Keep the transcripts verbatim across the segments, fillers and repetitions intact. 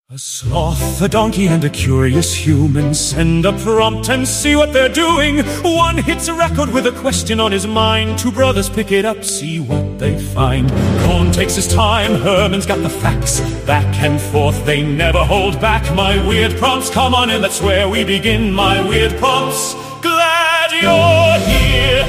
A sloth, a donkey, and a curious human send a prompt and see what they're doing. One hits a record with a question on his mind. Two brothers pick it up, see what they find. Cohn takes his time, Herman's got the facts. Back and forth, they never hold back. My weird prompts, come on in, that's where we begin. My weird prompts, glad you're here.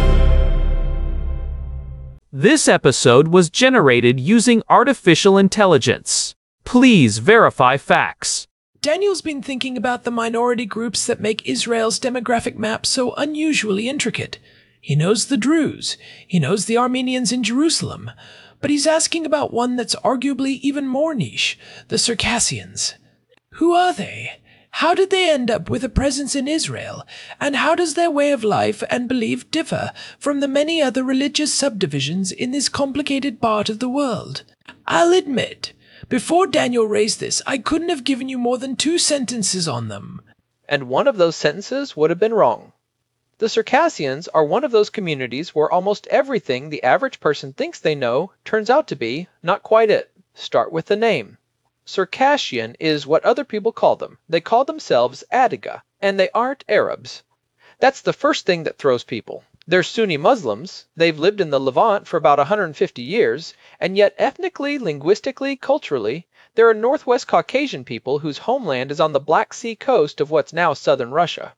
This episode was generated using artificial intelligence. Please verify facts. Daniel's been thinking about the minority groups that make Israel's demographic map so unusually intricate. He knows the Druze, he knows the Armenians in Jerusalem, but he's asking about one that's arguably even more niche, the Circassians. Who are they? How did they end up with a presence in Israel? And how does their way of life and belief differ from the many other religious subdivisions in this complicated part of the world? I'll admit, before Daniel raised this, I couldn't have given you more than two sentences on them. And one of those sentences would have been wrong. The Circassians are one of those communities where almost everything the average person thinks they know turns out to be not quite it. Start with the name. Circassian is what other people call them. They call themselves Adiga, and they aren't Arabs. That's the first thing that throws people. They're Sunni Muslims, they've lived in the Levant for about one hundred fifty years, and yet ethnically, linguistically, culturally, they're a Northwest Caucasian people whose homeland is on the Black Sea coast of what's now southern Russia.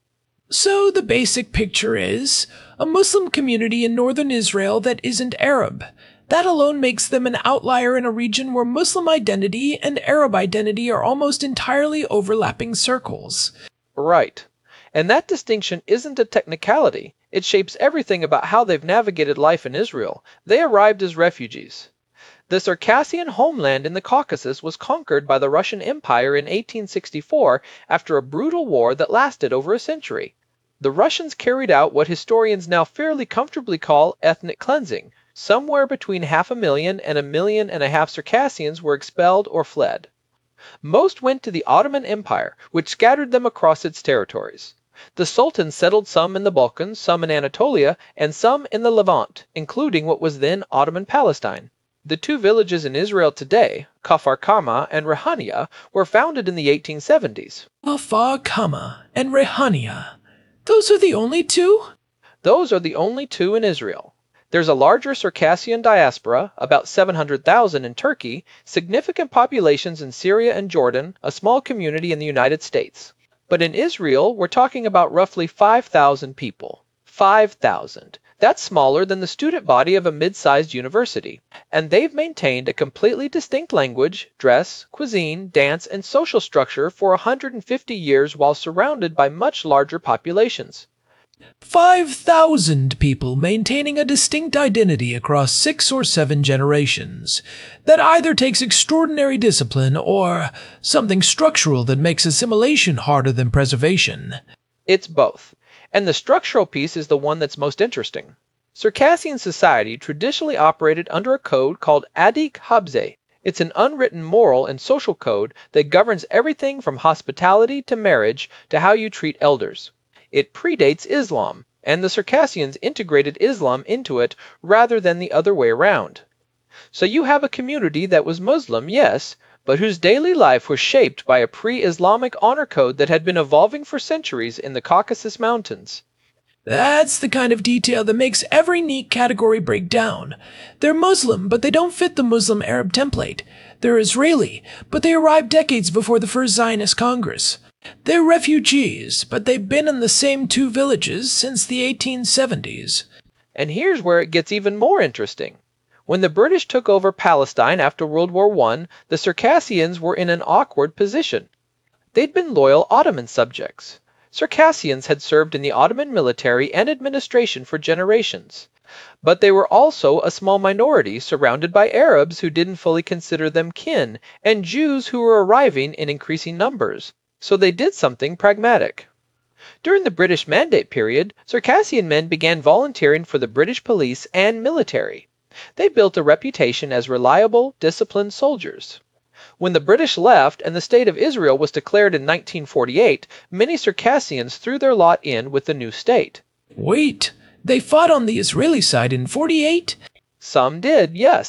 So the basic picture is a Muslim community in northern Israel that isn't Arab. That alone makes them an outlier in a region where Muslim identity and Arab identity are almost entirely overlapping circles. Right. And that distinction isn't a technicality. It shapes everything about how they've navigated life in Israel. They arrived as refugees. The Circassian homeland in the Caucasus was conquered by the Russian Empire in eighteen sixty-four after a brutal war that lasted over a century. The Russians carried out what historians now fairly comfortably call ethnic cleansing. Somewhere between half a million and a million and a half Circassians were expelled or fled. Most went to the Ottoman Empire, which scattered them across its territories. The Sultan settled some in the Balkans, some in Anatolia, and some in the Levant, including what was then Ottoman Palestine. The two villages in Israel today, Kafar Kama and Rehania, were founded in the eighteen seventies. Kafar Kama and Rehania. Those are the only two? Those are the only two in Israel. There's a larger Circassian diaspora, about seven hundred thousand in Turkey, significant populations in Syria and Jordan, a small community in the United States. But in Israel, we're talking about roughly five thousand people. five thousand. That's smaller than the student body of a mid-sized university. And they've maintained a completely distinct language, dress, cuisine, dance, and social structure for one hundred fifty years while surrounded by much larger populations. Five thousand people maintaining a distinct identity across six or seven generations. That either takes extraordinary discipline or something structural that makes assimilation harder than preservation. It's both. And the structural piece is the one that's most interesting. Circassian society traditionally operated under a code called Adik Habze. It's an unwritten moral and social code that governs everything from hospitality to marriage to how you treat elders. It predates Islam, and the Circassians integrated Islam into it rather than the other way around. So you have a community that was Muslim, yes, but whose daily life was shaped by a pre-Islamic honor code that had been evolving for centuries in the Caucasus Mountains. That's the kind of detail that makes every neat category break down. They're Muslim, but they don't fit the Muslim-Arab template. They're Israeli, but they arrived decades before the first Zionist Congress. They're refugees, but they've been in the same two villages since the eighteen seventies. And here's where it gets even more interesting. When the British took over Palestine after World War One, the Circassians were in an awkward position. They'd been loyal Ottoman subjects. Circassians had served in the Ottoman military and administration for generations. But they were also a small minority surrounded by Arabs who didn't fully consider them kin, and Jews who were arriving in increasing numbers. So they did something pragmatic. During the British Mandate period, Circassian men began volunteering for the British police and military. They built a reputation as reliable, disciplined soldiers. When the British left and the State of Israel was declared in nineteen forty-eight, many Circassians threw their lot in with the new state. Wait, they fought on the Israeli side in forty-eight? Some did, yes.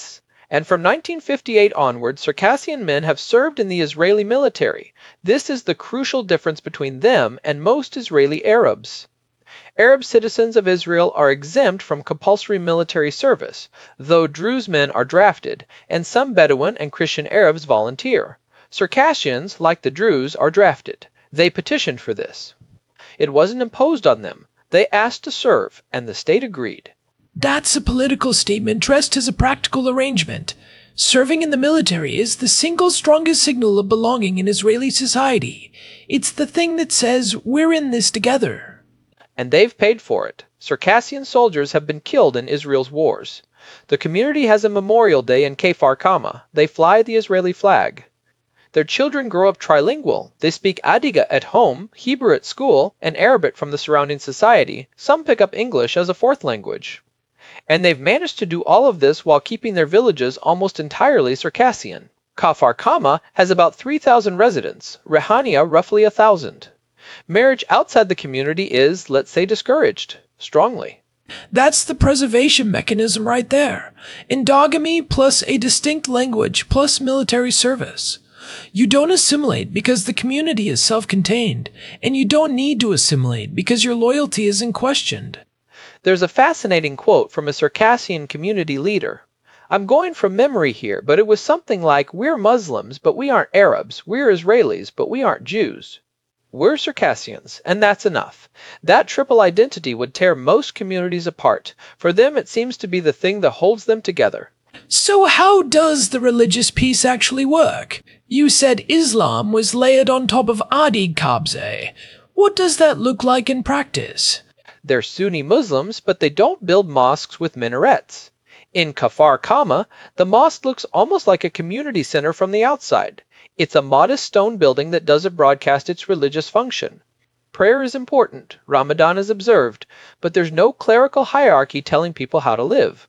And from nineteen fifty-eight onward, Circassian men have served in the Israeli military. This is the crucial difference between them and most Israeli Arabs. Arab citizens of Israel are exempt from compulsory military service, though Druze men are drafted, and some Bedouin and Christian Arabs volunteer. Circassians, like the Druze, are drafted. They petitioned for this. It wasn't imposed on them. They asked to serve, and the state agreed. That's a political statement dressed as a practical arrangement. Serving in the military is the single strongest signal of belonging in Israeli society. It's the thing that says, we're in this together. And they've paid for it. Circassian soldiers have been killed in Israel's wars. The community has a memorial day in Kfar Kama. They fly the Israeli flag. Their children grow up trilingual. They speak Adiga at home, Hebrew at school, and Arabic from the surrounding society. Some pick up English as a fourth language. And they've managed to do all of this while keeping their villages almost entirely Circassian. Kfar Kama has about three thousand residents, Rehania roughly one thousand. Marriage outside the community is, let's say, discouraged, strongly. That's the preservation mechanism right there. Endogamy plus a distinct language plus military service. You don't assimilate because the community is self-contained, and you don't need to assimilate because your loyalty isn't questioned. There's a fascinating quote from a Circassian community leader. I'm going from memory here, but it was something like, we're Muslims, but we aren't Arabs. We're Israelis, but we aren't Jews. We're Circassians, and that's enough. That triple identity would tear most communities apart. For them, it seems to be the thing that holds them together. So how does the religious piece actually work? You said Islam was layered on top of Adig Kabze. What does that look like in practice? They're Sunni Muslims, but they don't build mosques with minarets. In Kfar Kama, the mosque looks almost like a community center from the outside. It's a modest stone building that doesn't broadcast its religious function. Prayer is important, Ramadan is observed, but there's no clerical hierarchy telling people how to live.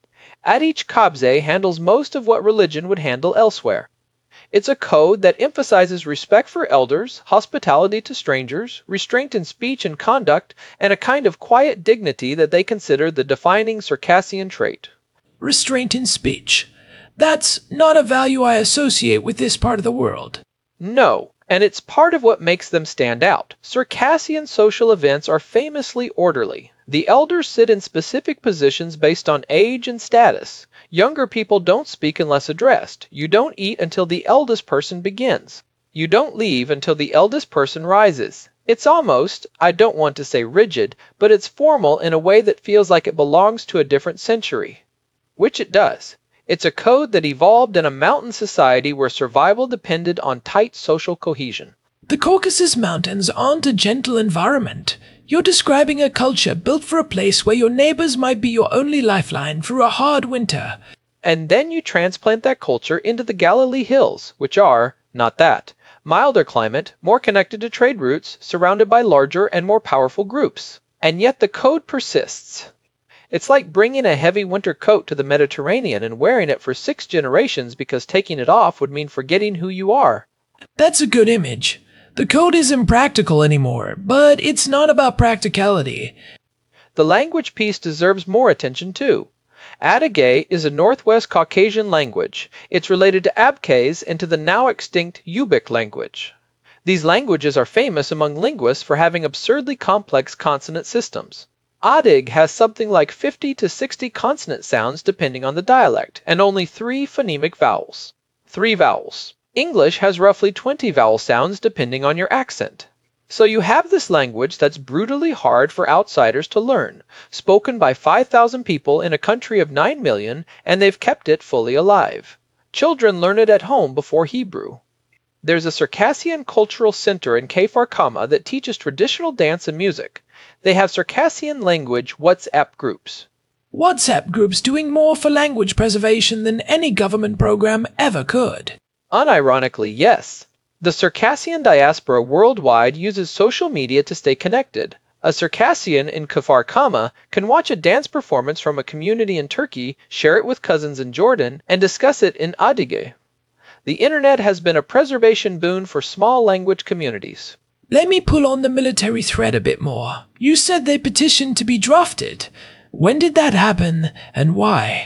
Adig Kabze handles most of what religion would handle elsewhere. It's a code that emphasizes respect for elders, hospitality to strangers, restraint in speech and conduct, and a kind of quiet dignity that they consider the defining Circassian trait. Restraint in speech. That's not a value I associate with this part of the world. No, and it's part of what makes them stand out. Circassian social events are famously orderly. The elders sit in specific positions based on age and status. Younger people don't speak unless addressed. You don't eat until the eldest person begins. You don't leave until the eldest person rises. It's almost, I don't want to say rigid, but it's formal in a way that feels like it belongs to a different century. Which it does. It's a code that evolved in a mountain society where survival depended on tight social cohesion. The Caucasus Mountains aren't a gentle environment. You're describing a culture built for a place where your neighbors might be your only lifeline through a hard winter. And then you transplant that culture into the Galilee Hills, which are, not that, milder climate, more connected to trade routes, surrounded by larger and more powerful groups. And yet the code persists. It's like bringing a heavy winter coat to the Mediterranean and wearing it for six generations because taking it off would mean forgetting who you are. That's a good image. The code isn't practical anymore, but it's not about practicality. The language piece deserves more attention too. Adyghe is a Northwest Caucasian language. It's related to Abkhaz and to the now extinct Ubykh language. These languages are famous among linguists for having absurdly complex consonant systems. Adig has something like fifty to sixty consonant sounds depending on the dialect, and only three phonemic vowels. Three vowels. English has roughly twenty vowel sounds depending on your accent. So you have this language that's brutally hard for outsiders to learn, spoken by five thousand people in a country of nine million, and they've kept it fully alive. Children learn it at home before Hebrew. There's a Circassian cultural center in Kfar Kama that teaches traditional dance and music. They have Circassian language WhatsApp groups. WhatsApp groups doing more for language preservation than any government program ever could. Unironically, yes. The Circassian diaspora worldwide uses social media to stay connected. A Circassian in Kfar Kama can watch a dance performance from a community in Turkey, share it with cousins in Jordan, and discuss it in Adighe. The internet has been a preservation boon for small language communities. Let me pull on the military thread a bit more. You said they petitioned to be drafted. When did that happen, and why?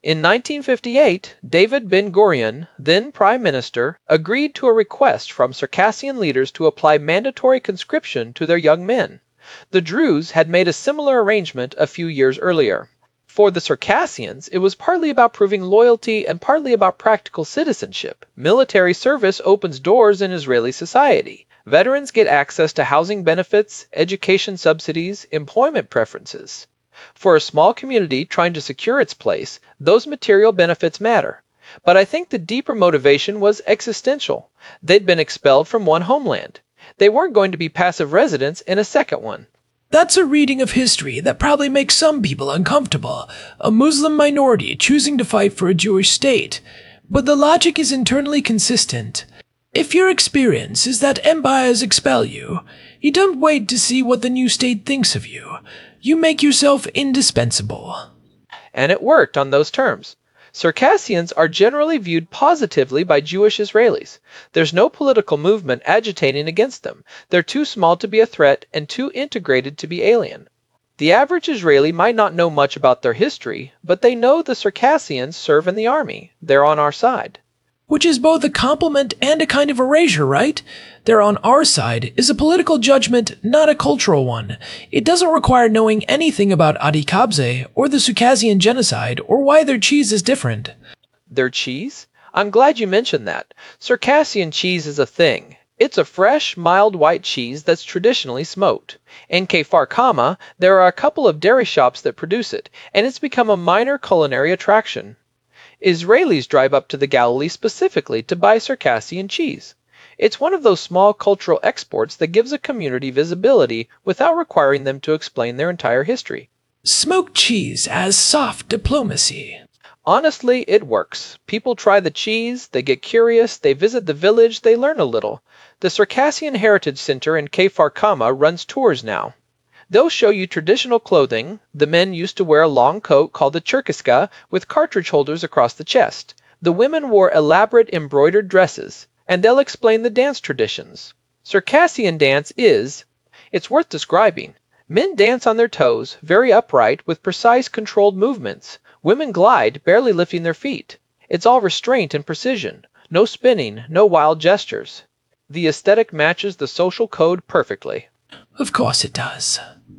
In nineteen fifty-eight, David Ben-Gurion, then Prime Minister, agreed to a request from Circassian leaders to apply mandatory conscription to their young men. The Druze had made a similar arrangement a few years earlier. For the Circassians, it was partly about proving loyalty and partly about practical citizenship. Military service opens doors in Israeli society. Veterans get access to housing benefits, education subsidies, employment preferences. For a small community trying to secure its place, those material benefits matter. But I think the deeper motivation was existential. They'd been expelled from one homeland. They weren't going to be passive residents in a second one. That's a reading of history that probably makes some people uncomfortable. A Muslim minority choosing to fight for a Jewish state. But the logic is internally consistent. If your experience is that empires expel you, you don't wait to see what the new state thinks of you. You make yourself indispensable. And it worked on those terms. Circassians are generally viewed positively by Jewish Israelis. There's no political movement agitating against them. They're too small to be a threat and too integrated to be alien. The average Israeli might not know much about their history, but they know the Circassians serve in the army. They're on our side. Which is both a compliment and a kind of erasure, right? They're on our side is a political judgment, not a cultural one. It doesn't require knowing anything about Adi Kabze or the Circassian genocide or why their cheese is different. Their cheese? I'm glad you mentioned that. Circassian cheese is a thing. It's a fresh, mild white cheese that's traditionally smoked. In Kfar Kama, there are a couple of dairy shops that produce it, and it's become a minor culinary attraction. Israelis drive up to the Galilee specifically to buy Circassian cheese. It's one of those small cultural exports that gives a community visibility without requiring them to explain their entire history. Smoked cheese as soft diplomacy. Honestly, it works. People try the cheese, they get curious, they visit the village, they learn a little. The Circassian Heritage Center in Kfar Kama runs tours now. They'll show you traditional clothing. The men used to wear a long coat called the Cherkiska with cartridge holders across the chest. The women wore elaborate embroidered dresses, and they'll explain the dance traditions. Circassian dance is, it's worth describing. Men dance on their toes, very upright, with precise controlled movements. Women glide, barely lifting their feet. It's all restraint and precision. No spinning, no wild gestures. The aesthetic matches the social code perfectly. Of course it does.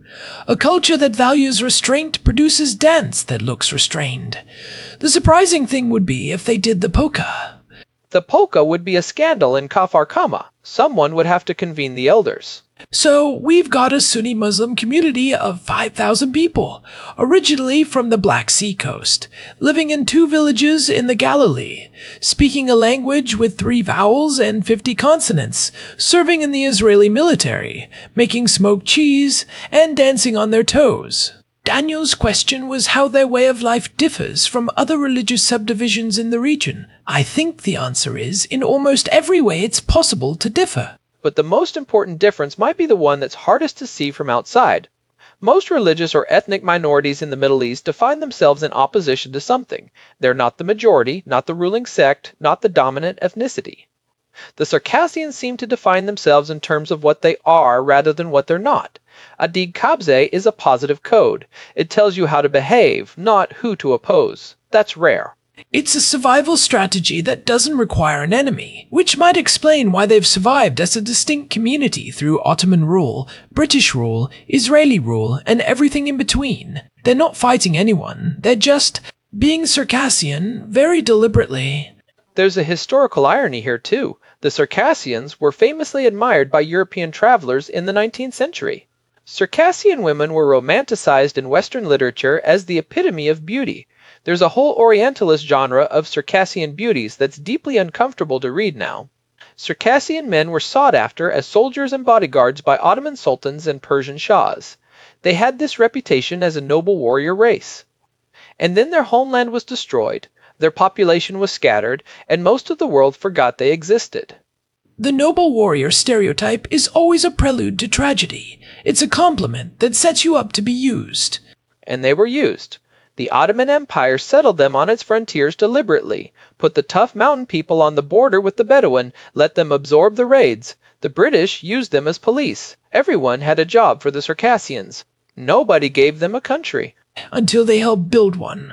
A culture that values restraint produces dance that looks restrained. The surprising thing would be if they did the polka. The polka would be a scandal in Kfar Kama. Someone would have to convene the elders. So we've got a Sunni Muslim community of five thousand people, originally from the Black Sea coast, living in two villages in the Galilee, speaking a language with three vowels and fifty consonants, serving in the Israeli military, making smoked cheese, and dancing on their toes. Daniel's question was how their way of life differs from other religious subdivisions in the region. I think the answer is, in almost every way it's possible to differ. But the most important difference might be the one that's hardest to see from outside. Most religious or ethnic minorities in the Middle East define themselves in opposition to something. They're not the majority, not the ruling sect, not the dominant ethnicity. The Circassians seem to define themselves in terms of what they are rather than what they're not. Adi Kabze is a positive code. It tells you how to behave, not who to oppose. That's rare. It's a survival strategy that doesn't require an enemy, which might explain why they've survived as a distinct community through Ottoman rule, British rule, Israeli rule, and everything in between. They're not fighting anyone, they're just being Circassian very deliberately. There's a historical irony here too. The Circassians were famously admired by European travelers in the nineteenth century. Circassian women were romanticized in Western literature as the epitome of beauty. There's a whole Orientalist genre of Circassian beauties that's deeply uncomfortable to read now. Circassian men were sought after as soldiers and bodyguards by Ottoman sultans and Persian shahs. They had this reputation as a noble warrior race. And then their homeland was destroyed, their population was scattered, and most of the world forgot they existed. The noble warrior stereotype is always a prelude to tragedy. It's a compliment that sets you up to be used. And they were used. The Ottoman Empire settled them on its frontiers deliberately, put the tough mountain people on the border with the Bedouin, let them absorb the raids. The British used them as police. Everyone had a job for the Circassians. Nobody gave them a country. Until they helped build one.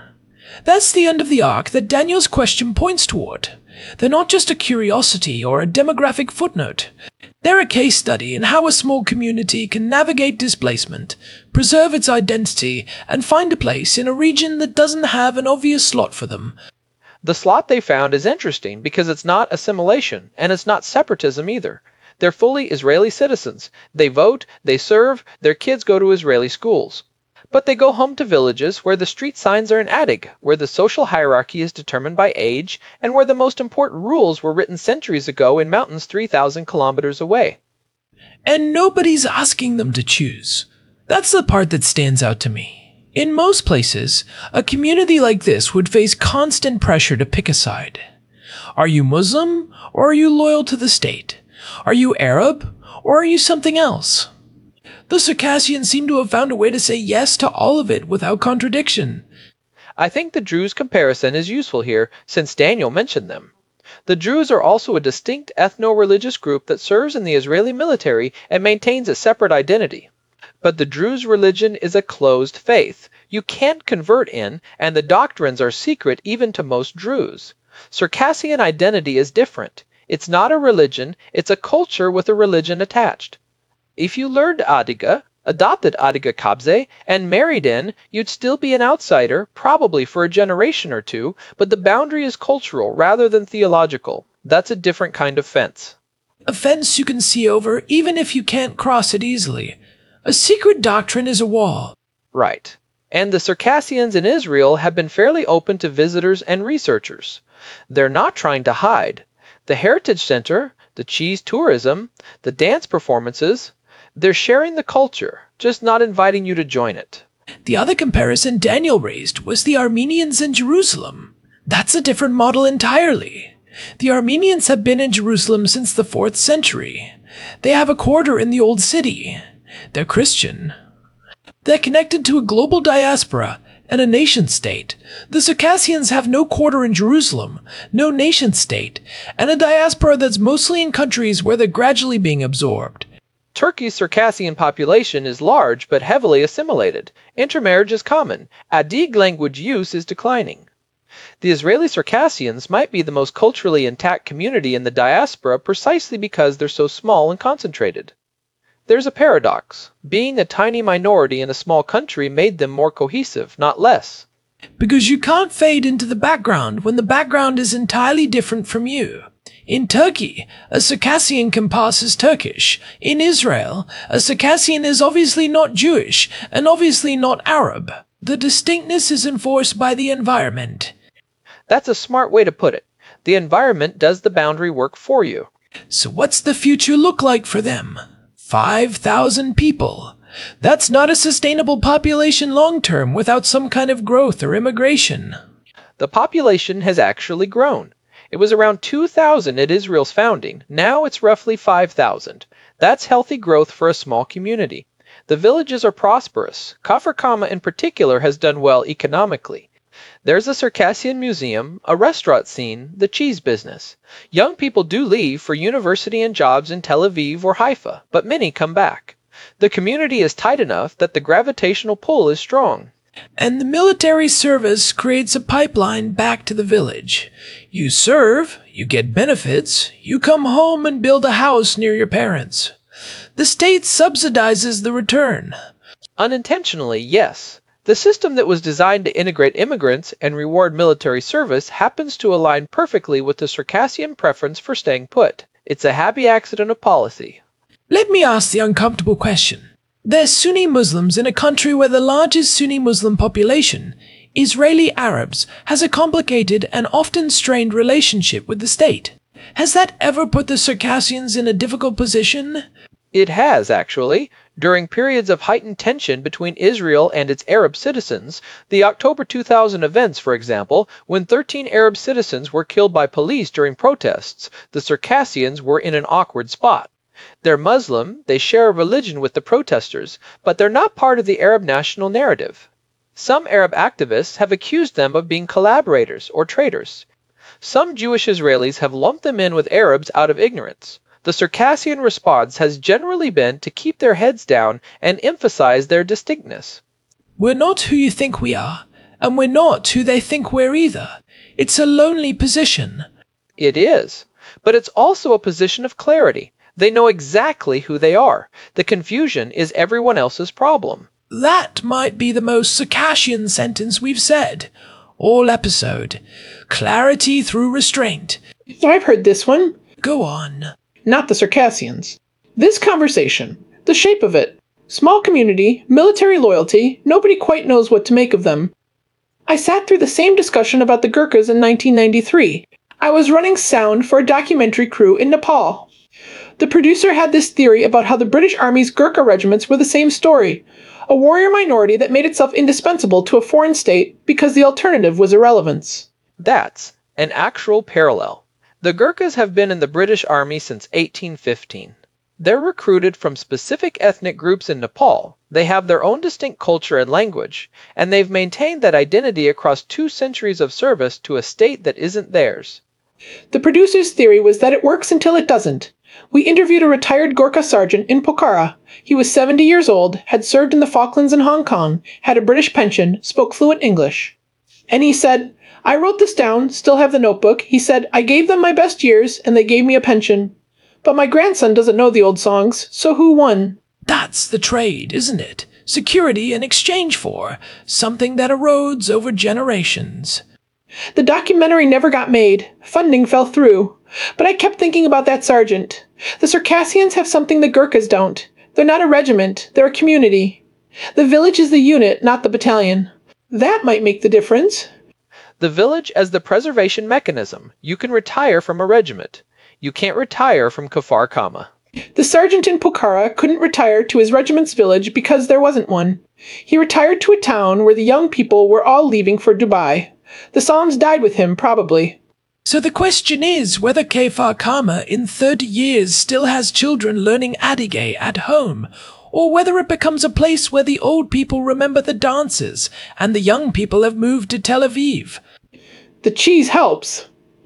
That's the end of the arc that Daniel's question points toward. They're not just a curiosity or a demographic footnote. They're a case study in how a small community can navigate displacement, preserve its identity, and find a place in a region that doesn't have an obvious slot for them. The slot they found is interesting because it's not assimilation, and it's not separatism either. They're fully Israeli citizens. They vote, they serve, their kids go to Israeli schools. But they go home to villages where the street signs are in Attic, where the social hierarchy is determined by age, and where the most important rules were written centuries ago in mountains three thousand kilometers away. And nobody's asking them to choose. That's the part that stands out to me. In most places, a community like this would face constant pressure to pick a side. Are you Muslim, or are you loyal to the state? Are you Arab, or are you something else? The Circassians seem to have found a way to say yes to all of it without contradiction. I think the Druze comparison is useful here, since Daniel mentioned them. The Druze are also a distinct ethno-religious group that serves in the Israeli military and maintains a separate identity. But the Druze religion is a closed faith. You can't convert in, and the doctrines are secret even to most Druze. Circassian identity is different. It's not a religion, it's a culture with a religion attached. If you learned Adiga, adopted Adiga Kabze, and married in, you'd still be an outsider, probably for a generation or two, but the boundary is cultural rather than theological. That's a different kind of fence. A fence you can see over even if you can't cross it easily. A secret doctrine is a wall. Right. And the Circassians in Israel have been fairly open to visitors and researchers. They're not trying to hide. The Heritage Center, the cheese tourism, the dance performances, they're sharing the culture, just not inviting you to join it. The other comparison Daniel raised was the Armenians in Jerusalem. That's a different model entirely. The Armenians have been in Jerusalem since the fourth century. They have a quarter in the Old City. They're Christian. They're connected to a global diaspora and a nation-state. The Circassians have no quarter in Jerusalem, no nation-state, and a diaspora that's mostly in countries where they're gradually being absorbed. Turkey's Circassian population is large but heavily assimilated. Intermarriage is common. Adig language use is declining. The Israeli Circassians might be the most culturally intact community in the diaspora precisely because they're so small and concentrated. There's a paradox. Being a tiny minority in a small country made them more cohesive, not less. Because you can't fade into the background when the background is entirely different from you. In Turkey, a Circassian can pass as Turkish. In Israel, a Circassian is obviously not Jewish and obviously not Arab. The distinctness is enforced by the environment. That's a smart way to put it. The environment does the boundary work for you. So what's the future look like for them? Five thousand people. That's not a sustainable population long-term without some kind of growth or immigration. The population has actually grown. It was around two thousand at Israel's founding. Now it's roughly five thousand. That's healthy growth for a small community. The villages are prosperous. Kafr Kama in particular has done well economically. There's a Circassian museum, a restaurant scene, the cheese business. Young people do leave for university and jobs in Tel Aviv or Haifa, but many come back. The community is tight enough that the gravitational pull is strong. And the military service creates a pipeline back to the village. You serve, you get benefits, you come home and build a house near your parents. The state subsidizes the return. Unintentionally, yes. The system that was designed to integrate immigrants and reward military service happens to align perfectly with the Circassian preference for staying put. It's a happy accident of policy. Let me ask the uncomfortable question. There's Sunni Muslims in a country where the largest Sunni Muslim population, Israeli Arabs, has a complicated and often strained relationship with the state. Has that ever put the Circassians in a difficult position? It has, actually. During periods of heightened tension between Israel and its Arab citizens, the October two thousand events, for example, when thirteen Arab citizens were killed by police during protests, the Circassians were in an awkward spot. They're Muslim, they share a religion with the protesters, but they're not part of the Arab national narrative. Some Arab activists have accused them of being collaborators or traitors. Some Jewish Israelis have lumped them in with Arabs out of ignorance. The Circassian response has generally been to keep their heads down and emphasize their distinctness. We're not who you think we are, And we're not who they think we're either. It's a lonely position. It is, but it's also a position of clarity. They know exactly who they are. The confusion is everyone else's problem. That might be the most Circassian sentence we've said all episode. Clarity through restraint. I've heard this one. Go on. Not the Circassians. This conversation, the shape of it. Small community, military loyalty, nobody quite knows what to make of them. I sat through the same discussion about the Gurkhas in nineteen ninety-three. I was running sound for a documentary crew in Nepal. The producer had this theory about how the British Army's Gurkha regiments were the same story, a warrior minority that made itself indispensable to a foreign state because the alternative was irrelevance. That's an actual parallel. The Gurkhas have been in the British Army since eighteen fifteen. They're recruited from specific ethnic groups in Nepal. They have their own distinct culture and language, and they've maintained that identity across two centuries of service to a state that isn't theirs. The producer's theory was that it works until it doesn't. We interviewed a retired Gurkha sergeant in Pokhara. He was seventy years old, had served in the Falklands and Hong Kong, had a British pension, spoke fluent English. And he said, I wrote this down, still have the notebook. He said, I gave them my best years, and they gave me a pension. But my grandson doesn't know the old songs, so who won? That's the trade, isn't it? Security in exchange for something that erodes over generations. The documentary never got made. Funding fell through. But I kept thinking about that sergeant. The Circassians have something the Gurkhas don't. They're not a regiment, they're a community. The village is the unit, not the battalion. That might make the difference. The village as the preservation mechanism. You can retire from a regiment. You can't retire from Kafar Kama. The sergeant in Pokhara couldn't retire to his regiment's village because there wasn't one. He retired to a town where the young people were all leaving for Dubai. The songs died with him, probably. So the question is whether Kafar Kama in thirty years still has children learning Adige at home, or whether it becomes a place where the old people remember the dances and the young people have moved to Tel Aviv. The cheese helps.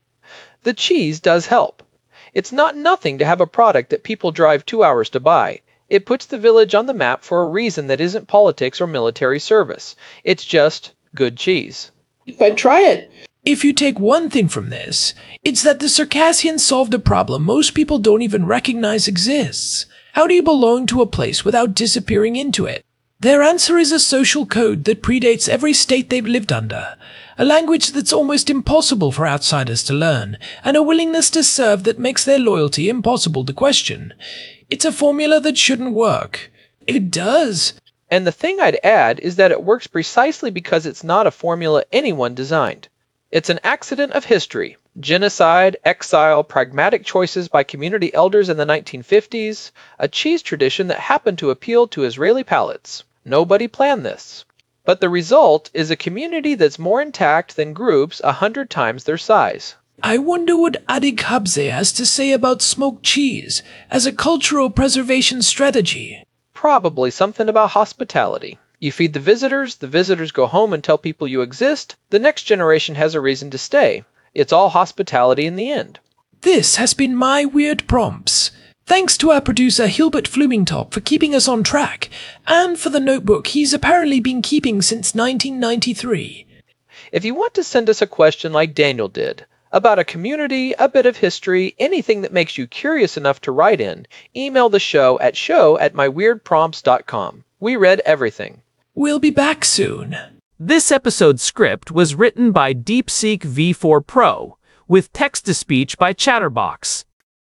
The cheese does help. It's not nothing to have a product that people drive two hours to buy. It puts the village on the map for a reason that isn't politics or military service. It's just good cheese. I'd try it. If you take one thing from this, it's that the Circassians solved a problem most people don't even recognize exists. How do you belong to a place without disappearing into it? Their answer is a social code that predates every state they've lived under, a language that's almost impossible for outsiders to learn, and a willingness to serve that makes their loyalty impossible to question. It's a formula that shouldn't work. It does. And the thing I'd add is that it works precisely because it's not a formula anyone designed. It's an accident of history. Genocide, exile, pragmatic choices by community elders in the nineteen fifties, a cheese tradition that happened to appeal to Israeli palates. Nobody planned this. But the result is a community that's more intact than groups a hundred times their size. I wonder what Adig Habze has to say about smoked cheese as a cultural preservation strategy. Probably something about hospitality. You feed the visitors, the visitors go home and tell people you exist, the next generation has a reason to stay. It's all hospitality in the end. This has been My Weird Prompts. Thanks to our producer Hilbert Flumingtop for keeping us on track, and for the notebook he's apparently been keeping since nineteen ninety-three. If you want to send us a question like Daniel did, about a community, a bit of history, anything that makes you curious enough to write in, email the show at show at my weird prompts dot com. We read everything. We'll be back soon. This episode's script was written by DeepSeek V four Pro, with text-to-speech by Chatterbox.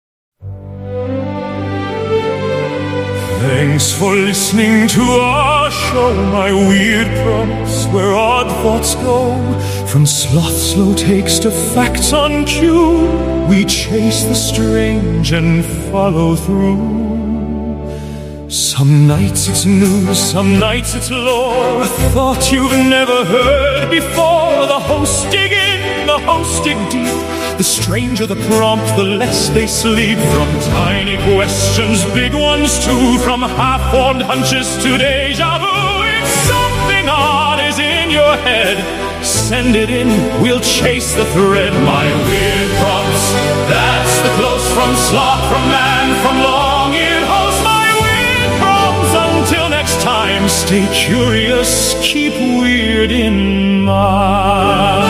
Thanks for listening to our show, My Weird Prompts, where odd thoughts go. From sloth slow takes to facts on cue, we chase the strange and follow through. Some nights it's news, some nights it's lore, a thought you've never heard before. The hosts dig in, the hosts dig deep. The stranger the prompt, the less they sleep. From tiny questions, big ones too, from half-formed hunches to deja vu. If something odd is in your head, send it in, we'll chase the thread. My Weird Prompts, that's the close from sloth, from man, from long-eared host. My Weird Prompts, until next time. Stay curious, keep weird in mind.